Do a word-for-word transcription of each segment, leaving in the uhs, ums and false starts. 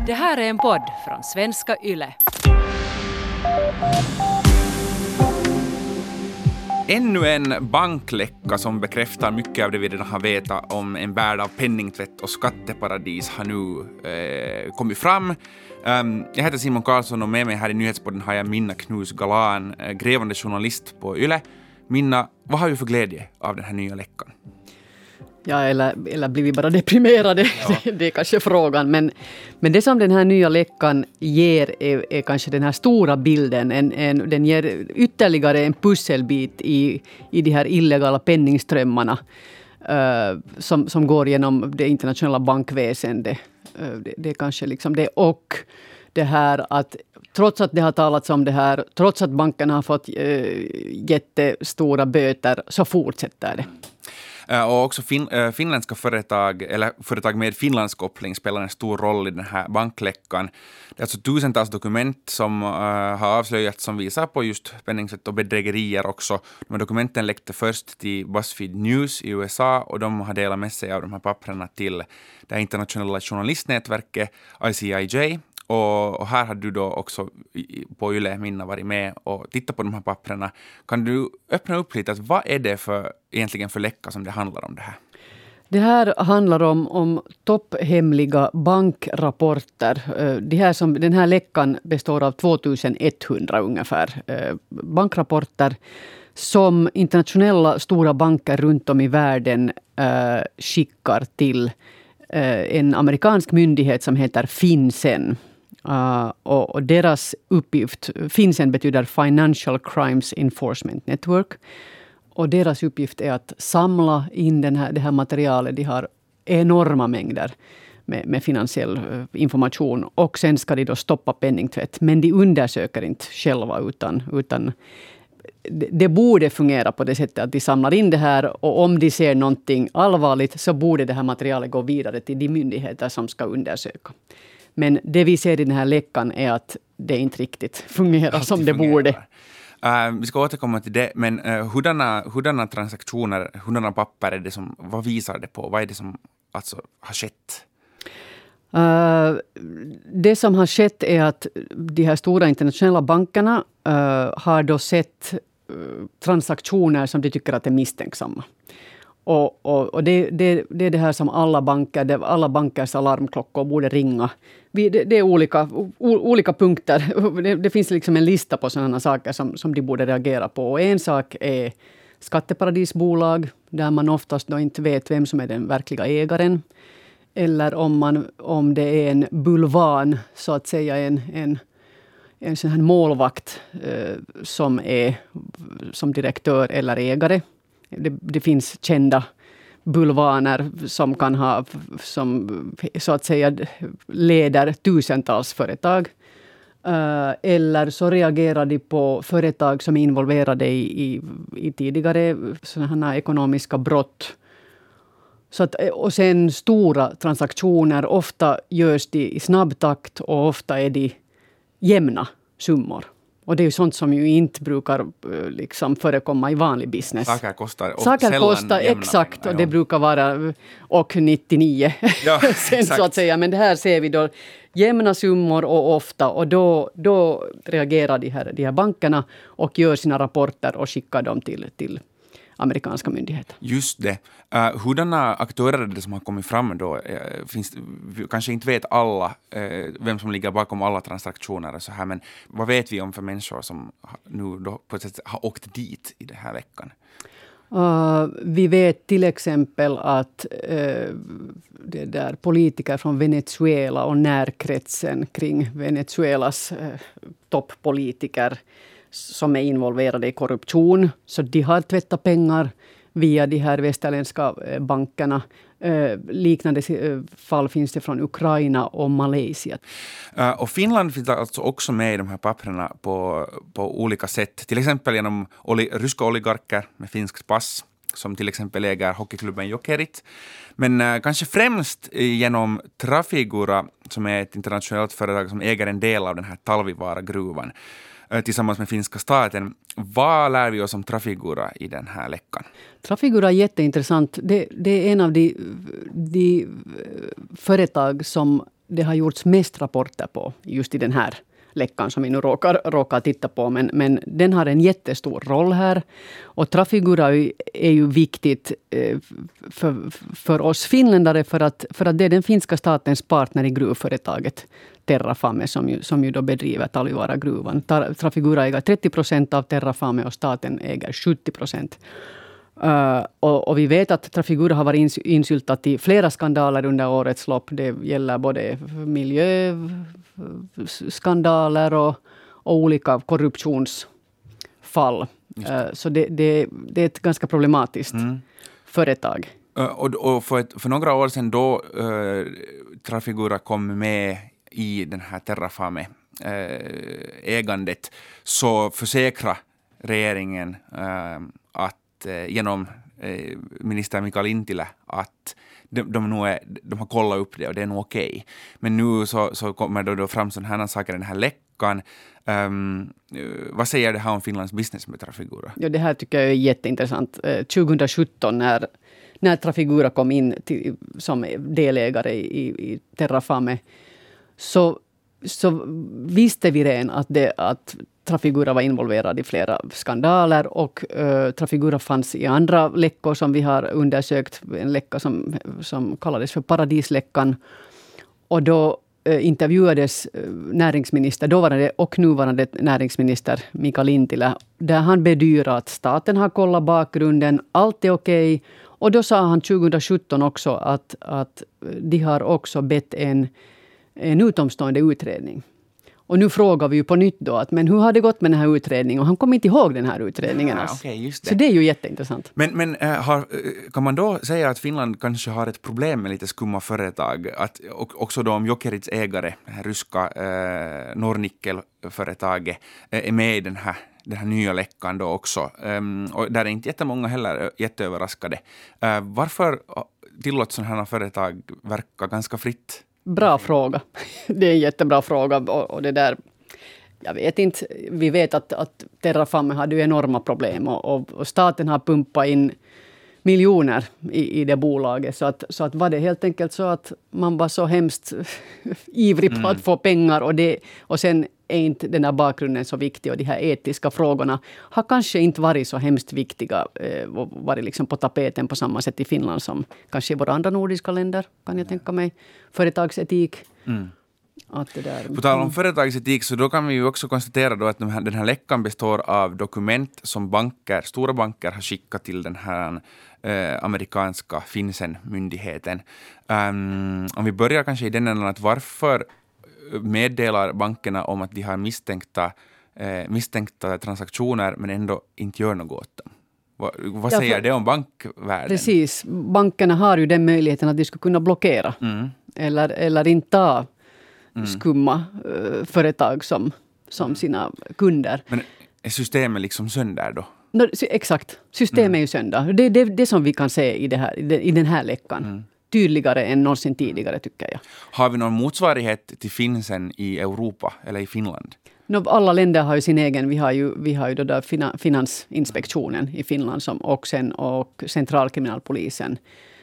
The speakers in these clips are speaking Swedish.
Det här är en podd från Svenska Yle. Ännu en bankläcka som bekräftar mycket av det vi redan har vetat om en värld av penningtvätt och skatteparadis har nu eh, kommit fram. Um, jag heter Simon Karlsson och med mig här i nyhetspodden har jag Minna Knus Galan, eh, grävande journalist på Yle. Minna, vad har vi för glädje av den här nya läckan? Ja, eller, eller blir vi bara deprimerade? Ja. det, det är kanske frågan. Men, men det som den här nya läckan ger är, är kanske den här stora bilden. En, en, den ger ytterligare en pusselbit i, i de här illegala penningströmmarna uh, som, som går genom det internationella bankväsendet. Uh, det, det är kanske liksom det. Och det här att trots att det har talats om det här, trots att bankerna har fått uh, jättestora böter, så fortsätter det. Och också fin, äh, finländska företag, eller företag med finlandskoppling spelar en stor roll i den här bankläckan. Det är alltså tusentals dokument som äh, har avslöjats som visar på just penningtvätt och bedrägerier också. De här dokumenten läckte först till BuzzFeed News i U S A och de har delat med sig av de här papperna till det internationella journalistnätverket I C I J. Och, och här har du då också på Yle Minna varit med och tittat på de här papperna. Kan du öppna upp lite, att vad är det för, egentligen för läcka som det handlar om det här? Det här handlar om, om topphemliga bankrapporter. Det här som, den här läckan består av tvåtusenetthundra ungefär bankrapporter som internationella stora banker runt om i världen eh, skickar till eh, en amerikansk myndighet som heter FinCEN. Uh, och, och deras uppgift, FinCEN betyder Financial Crimes Enforcement Network. Och deras uppgift är att samla in den här, det här materialet. De har enorma mängder med, med finansiell uh, information. Och sen ska de då stoppa penningtvätt. Men de undersöker inte själva utan... utan det, det borde fungera på det sättet att de samlar in det här. Och om de ser någonting allvarligt så borde det här materialet gå vidare till de myndigheter som ska undersöka. Men det vi ser i den här läckan är att det inte riktigt fungerar som det fungerar. borde. Uh, vi ska återkomma till det, men uh, hurdana, hurdana transaktioner, hurdana papper är det som, vad visar det på? Vad är det som alltså har skett? Uh, det som har skett är att de här stora internationella bankerna uh, har då sett uh, transaktioner som de tycker att är misstänksamma. Och, och, och det, det, det är det här som alla banker, det, alla bankers alarmklockor borde ringa. Vi, det, det är olika, o, olika punkter. Det, det finns liksom en lista på sådana saker som, som de borde reagera på. Och en sak är skatteparadisbolag, där man oftast då inte vet vem som är den verkliga ägaren. Eller om, man, om det är en bulvan, så att säga en, en, en sån här målvakt eh, som är som direktör eller ägare. Det, det finns kända bulvaner som kan ha, som så att säga leder tusentals företag. Uh, eller så reagerar de på företag som är involverade i, i, i tidigare sådana här ekonomiska brott. Så att, och sen stora transaktioner, ofta görs de i snabb takt och ofta är de jämna summor. Och det är ju sånt som ju inte brukar liksom förekomma i vanlig business. Saker kostar och Saker kostar, exakt. Pengar, och det brukar vara och nittionio ja, sen så att säga. Men det här ser vi då jämna summor och ofta. Och då, då reagerar de här, de här bankerna och gör sina rapporter och skickar dem till, till amerikanska myndigheter. Just det. Uh, hurdana aktörer är det som har kommit fram då? Uh, finns, vi kanske inte vet alla uh, vem som ligger bakom alla transaktioner och så här, men vad vet vi om för människor som nu då på ett sätt har åkt dit i den här veckan? Uh, vi vet till exempel att uh, det där politiker från Venezuela och närkretsen kring Venezuelas uh, toppolitiker som är involverade i korruption. Så de har tvättat pengar via de här västerländska bankerna. Eh, liknande fall finns det från Ukraina och Malaysia. Uh, och Finland finns alltså också med i de här papperna på, på olika sätt. Till exempel genom oli, ryska oligarker med finskt pass, som till exempel äger hockeyklubben Jokerit. Men uh, kanske främst genom Trafigura, som är ett internationellt företag som äger en del av den här Talvivaara-gruvan tillsammans med finska staten. Vad lär vi oss om Trafigura i den här läckan? Trafigura är jätteintressant. Det, det är en av de, de företag som det har gjorts mest rapporter på just i den här läckan som vi nu råkar, råkar titta på. Men, men den har en jättestor roll här. Och Trafigura är ju viktigt för, för oss finländare för att, för att det är den finska statens partner i gruvföretaget Terrafame som ju, som ju då bedriver Talvivaara-gruvan. Trafigura äger trettio procent av Terrafame och staten äger sjuttio procent. Uh, och, och vi vet att Trafigura har varit insyltat i flera skandaler under årets lopp. Det gäller både miljöskandaler och, och olika korruptionsfall. Uh, så det, det, det är ett ganska problematiskt mm. företag. Uh, och och för, ett, för några år sedan då uh, Trafigura kom med i den här Terrafame-ägandet uh, så försäkra regeringen uh, att genom eh, minister Mika Lintilä att de, de, nu är, de har kollat upp det och det är nog okej. Okay. Men nu så, så kommer det då fram sådana här saker, den här läckan. Um, vad säger det här om Finlands business med Trafigura? Ja, det här tycker jag är jätteintressant. Eh, tjugohundrasjutton när, när Trafigura kom in till, som delägare i, i Terrafame så, så visste vi redan att, det, att Trafigura var involverad i flera skandaler och uh, Trafigura fanns i andra läckor som vi har undersökt. En läcka som, som kallades för Paradisläckan. Och då uh, intervjuades uh, näringsminister, dåvarande och nuvarande näringsminister Mika Lintilä, där han bedyrade att staten har kollat bakgrunden, allt är okej. Okay. Och då sa han tjugohundrasjutton också att, att de har också bett en, en utomstående utredning. Och nu frågar vi ju på nytt då att men hur har det gått med den här utredningen? Och han kommer inte ihåg den här utredningen. Ja, okay, just det. Så det är ju jätteintressant. Men, men äh, har, kan man då säga att Finland kanske har ett problem med lite skumma företag? Att och, också då om Jokerits ägare, det här ryska äh, Nornickel-företaget, äh, är med i den här, den här nya läckan då också. Um, och där är inte jättemånga heller jätteöverraskade. Uh, varför tillåts sådana här företag verka ganska fritt? Bra fråga. Det är en jättebra fråga. Och, och det där, jag vet inte. Vi vet att, att Terrafame hade ju enorma problem. Och, och, och staten har pumpat in miljoner i, i det bolaget. Så att, så att var det helt enkelt så att man var så hemskt ivrig på mm. att få pengar. Och, det, och sen är inte den här bakgrunden så viktig. Och de här etiska frågorna har kanske inte varit så hemskt viktiga. Eh, och varit liksom på tapeten på samma sätt i Finland som kanske i våra andra nordiska länder. Kan jag tänka mig. Företagsetik. Mm. Att det där, på tal om företagsetik så då kan vi ju också konstatera då att de här, den här läckan består av dokument som banker, stora banker har skickat till den här eh, amerikanska Finsen-myndigheten. Um, om vi börjar kanske i den änden att varför meddelar bankerna om att de har misstänkta, eh, misstänkta transaktioner men ändå inte gör något åt dem? Vad, vad säger ja, för, det om bankvärlden? Precis, bankerna har ju den möjligheten att de ska kunna blockera mm. eller, eller inte ta Mm. skumma uh, företag som, som sina kunder. Men är systemet liksom sönder då? No, exakt, systemet mm. är ju sönder. Det är det, det som vi kan se i, det här, i, det, i den här läckan. Mm. Tydligare än någonsin tidigare tycker jag. Har vi någon motsvarighet till Finsen i Europa eller i Finland? No, alla länder har ju sin egen. Vi har ju, vi har ju då där fina, Finansinspektionen i Finland som, och, sen, och centralkriminalpolisen.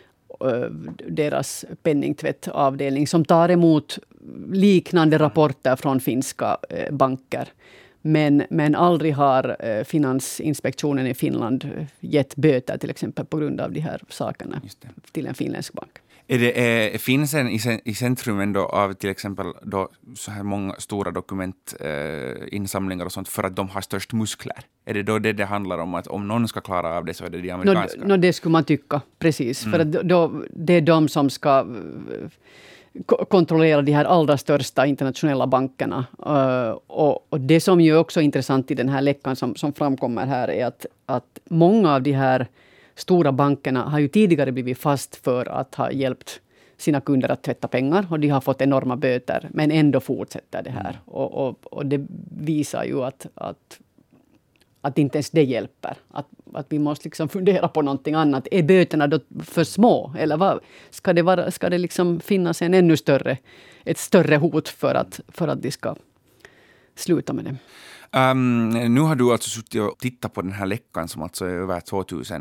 Deras penningtvättavdelning som tar emot liknande rapporter från finska eh, banker. Men, men aldrig har eh, Finansinspektionen i Finland gett böter till exempel på grund av de här sakerna till en finländsk bank. Är det, eh, finns en i, i centrum ändå av till exempel då så här många stora dokumentinsamlingar eh, och sånt för att de har störst muskler? Är det då det det handlar om att om någon ska klara av det så är det de amerikanska? No, no, det skulle man tycka, precis. Mm. För att då, det är de som ska k- kontrollera de här allra största internationella bankerna. Uh, och, och det som ju också är intressant i den här läckan som, som framkommer här är att, att många av de här stora bankerna har ju tidigare blivit fast för att ha hjälpt sina kunder att tvätta pengar. Och de har fått enorma böter. Men ändå fortsätter det här. Mm. Och, och, och det visar ju att, att, att inte ens det hjälper. Att, att vi måste liksom fundera på någonting annat. Är böterna då för små? Eller vad? Ska det, vara, ska det liksom finnas en ännu större, ett större hot för att, för att de ska sluta med det? Um, nu har du alltså suttit och tittat på den här läckan som alltså är över tvåtusen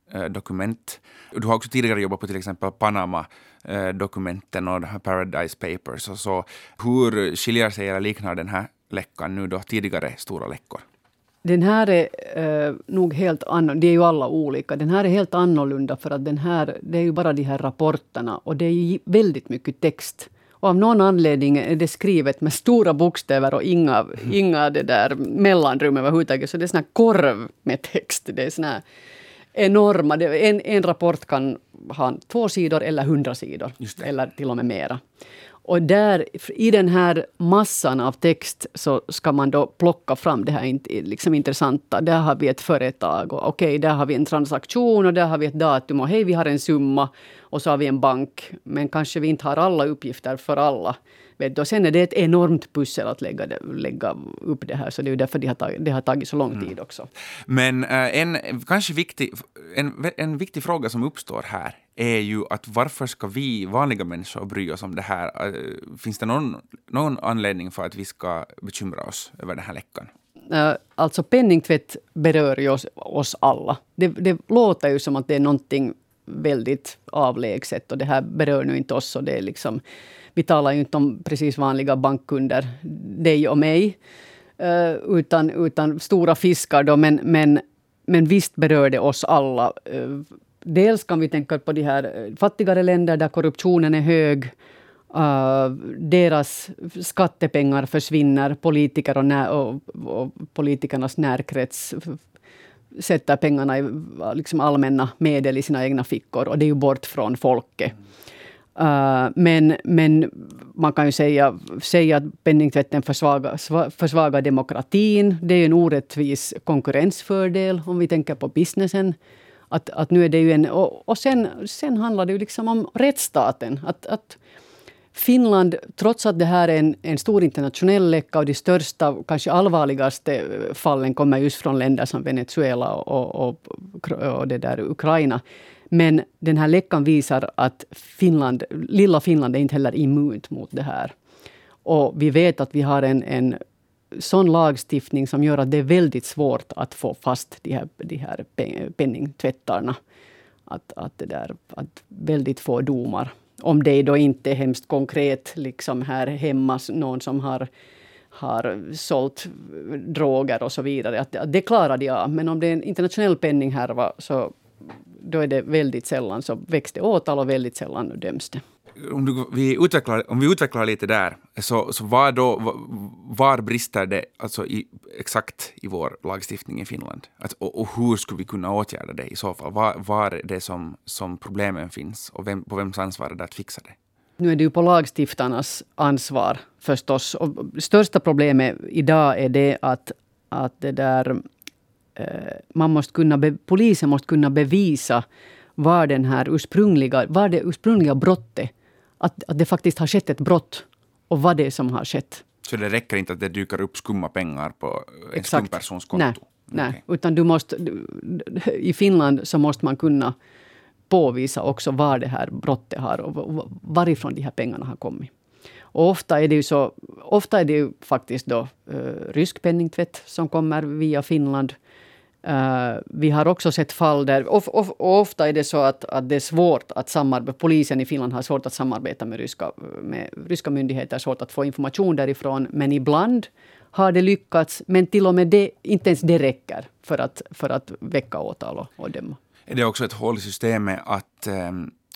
eh, dokument. Du har också tidigare jobbat på till exempel Panama-dokumenten och Paradise Papers. Och så. Hur skiljer sig eller liknar den här läckan nu då tidigare stora läckor? Den här är eh, nog helt annorlunda. Det är ju alla olika. Den här är helt annorlunda för att den här, det är ju bara de här rapporterna. Och det är ju väldigt mycket text. Och av någon anledning är det skrivet med stora bokstäver och inga, mm. inga det där mellanrum överhuvudtaget. Så det är sån här korv med text. Det är sån här enorma. Det, en, en rapport kan ha två sidor eller hundra sidor. Eller till och med mera. Och där, i den här massan av text så ska man då plocka fram det här liksom intressanta. Där har vi ett företag och okej, okay, där har vi en transaktion och där har vi ett datum och hej, vi har en summa och så har vi en bank. Men kanske vi inte har alla uppgifter för alla. Vet du? Och sen är det ett enormt pussel att lägga, det, lägga upp det här. Så det är ju därför det har tagit, det har tagit så lång tid också. Men äh, en kanske viktig, en, en viktig fråga som uppstår här är ju att varför ska vi vanliga människor bry oss om det här? Äh, finns det någon, någon anledning för att vi ska bekymra oss över den här läckan? Äh, alltså penningtvätt berör ju oss, oss alla. Det, det låter ju som att det är någonting väldigt avlägset och det här berör nu inte oss. Och det är liksom, vi talar ju inte om precis vanliga bankkunder, dig och mig, uh, utan, utan stora fiskar då, men, men, men visst berör det oss alla. Uh, dels kan vi tänka på de här fattigare länder där korruptionen är hög. Uh, deras skattepengar försvinner, politiker och, när, och, och politikernas närkrets sätter pengarna i liksom allmänna medel i sina egna fickor och det är ju bort från folket. Uh, men, men man kan ju säga, säga att penningtvätten försvagar, försvagar demokratin. Det är ju en orättvis konkurrensfördel om vi tänker på businessen. Att, att nu är det ju en, och, och sen, sen handlar det ju liksom om rättsstaten. Att, att Finland, trots att det här är en, en stor internationell läcka och de största, kanske allvarligaste fallen kommer just från länder som Venezuela och, och, och det där Ukraina. Men den här läckan visar att Finland, lilla Finland är inte heller immunt mot det här. Och vi vet att vi har en, en sån lagstiftning som gör att det är väldigt svårt att få fast de här, de här penningtvättarna. Att, att det där, att väldigt få domar. Om det då inte är hemskt konkret liksom här hemma någon som har, har sålt droger och så vidare. Att, att det klarar de av. Men om det är en internationell penninghärva så då är det väldigt sällan så väcks det åtal och väldigt sällan döms det. Om, du, vi utvecklar, om vi utvecklar lite där, så, så var, då, var, var brister det alltså i, exakt i vår lagstiftning i Finland? Att, och, och hur skulle vi kunna åtgärda det i så fall? Var, var är det som, som problemen finns och vem, på vems ansvar är det att fixa det? Nu är det ju på lagstiftarnas ansvar förstås. Och största problemet idag är det att, att det där, eh, man måste kunna be, polisen måste kunna bevisa var, den här ursprungliga, var det ursprungliga brottet. Att, att det faktiskt har skett ett brott och vad det är som har skett. Så det räcker inte att det dyker upp skumma pengar på en Exakt. skum persons konto? Nej, nej. Okay. Utan du måste, i Finland så måste man kunna påvisa också var det här brottet har och varifrån de här pengarna har kommit. Och ofta är det ju så, ofta är det ju faktiskt då uh, rysk penningtvätt som kommer via Finland. Uh, vi har också sett fall där, och, och, och ofta är det så att, att det är svårt att samarbeta, polisen i Finland har svårt att samarbeta med ryska, med ryska myndigheter, svårt att få information därifrån, men ibland har det lyckats, men till och med det, inte ens det räcker för att, för att väcka åtal och, och döma. Är det också ett hål i systemet att eh,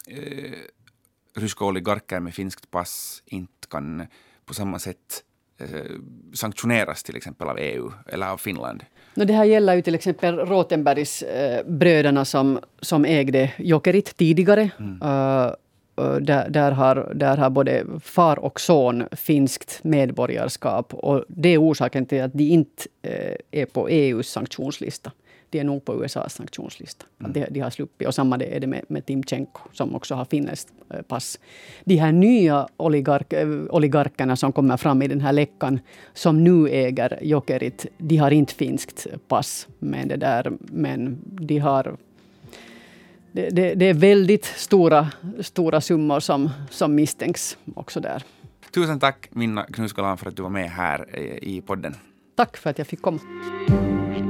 ryska oligarker med finskt pass inte kan på samma sätt eh, sanktioneras till exempel av E U eller av Finland? No, det här gäller ju till exempel Rotenbergs eh, bröderna som, som ägde Jokerit tidigare. Mm. Uh, uh, där, där, har, där har både far och son finskt medborgarskap. Och det är orsaken till att de inte uh, är på E U:s sanktionslista. De är nog på U S A:s sanktionslista. Mm. De, de har sluppit. Och samma det är det med, med Timchenko som också har finländskt eh, pass. De här nya oligark, eh, oligarkerna som kommer fram i den här läckan som nu äger Jokerit, de har inte finskt pass. Men, det där, men de har... Det, det, det är väldigt stora, stora summor som, som misstänks också där. Tusen tack Minna Knuskalan för att du var med här i podden. Tack för att jag fick komma.